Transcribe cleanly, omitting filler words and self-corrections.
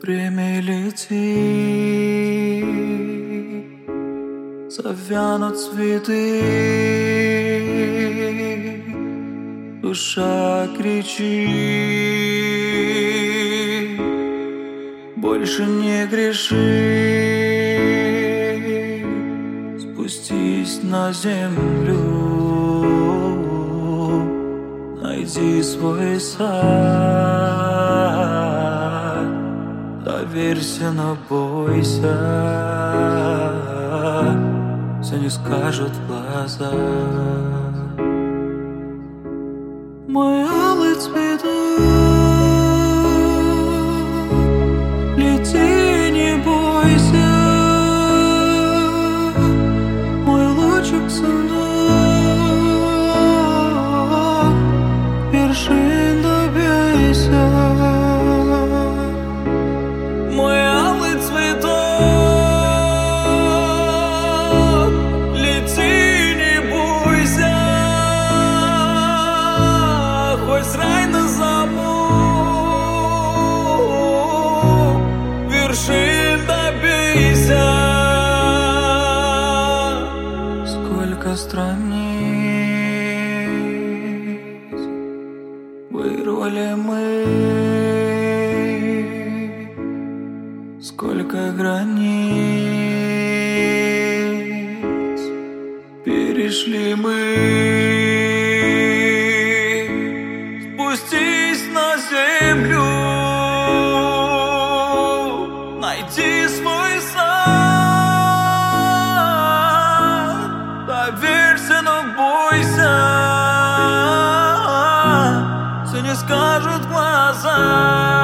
Время летит, завянут цветы, душа кричит: больше не греши, спустись на землю, найди свой сад, доверься, но бойся, все не скажут в глаза. Мой алый цветок, лети, не бойся, мой лучик сынок, вершин добейся. Мой алый цветок, лети, не бойся, хоть с рай на замок, вершин добейся. Сколько страниц вырвали мы, сколько границ перешли мы. Спустись на землю, найди свой сад, доверься, но бойся, все не скажут глаза.